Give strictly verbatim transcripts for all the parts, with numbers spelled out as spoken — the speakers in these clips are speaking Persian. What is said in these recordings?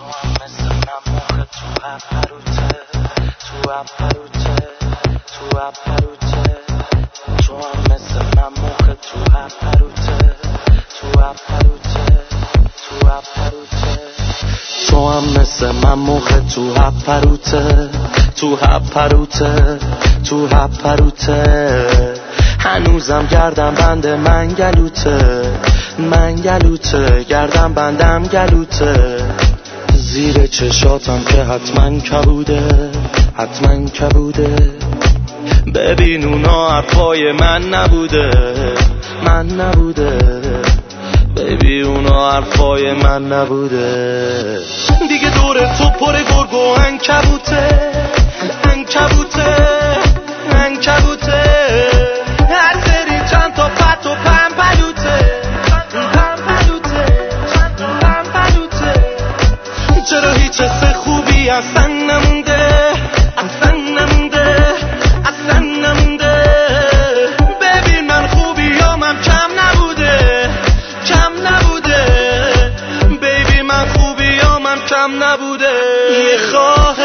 هم مثل من موقع تو اپروته تو اپروته تو اپروته تو هم مثل من موقع تو اپروته تو اپروته تو اپروته تو هم مثل من موقع تو اپروته تو اپروته تو اپروته هنوزم گردم بند من گلوته من گلوته گردم بندم گلوته زیر چشاتم که حتما کبوده حتما کبوده ببین اونا حرفای من نبوده من نبوده ببین اونا حرفای من نبوده دیگه دور تو پر گرگ و عنکبوته عنکبوته عنکبوته هر سری چند تا پت و پنپلوته پنپلوته پنپلوته چرا هیچ حس خوبی اصلا نمونده اصلا نمونده اصلا نمونده ببین من خوبیامم کم نبوده کم نبوده بیبی من خوبیامم کم نبوده یه خواهش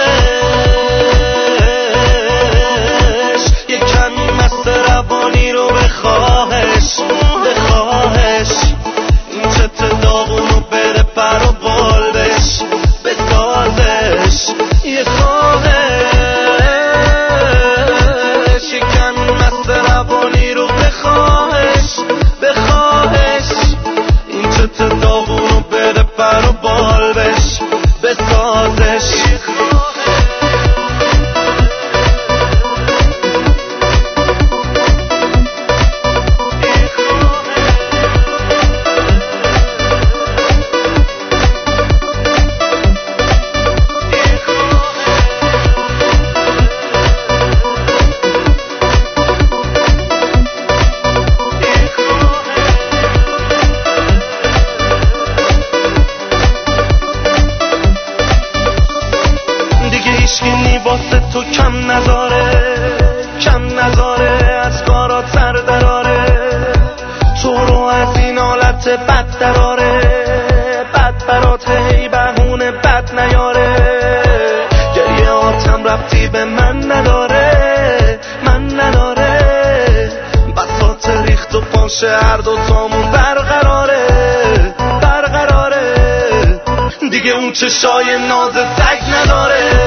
یه کمی مست روانی رو بخواهش بخواهش این چت داغونو بره پر و بال بش بسازش یه خواهش یه کمی مست روانی رو بخواهش بخواهش این چت داغونو بره پر و بال بش بسازش واسه تو کم نذاره کم نذاره از کارات سر دراره تو رو از این حالت بد دراره بد برات هی بهونه بد نیاره گریه آتم ربطی به من نداره من نداره بساط ریخت و پاشه هر دو تامون برقراره برقراره دیگه اون چشای ناز سگ نداره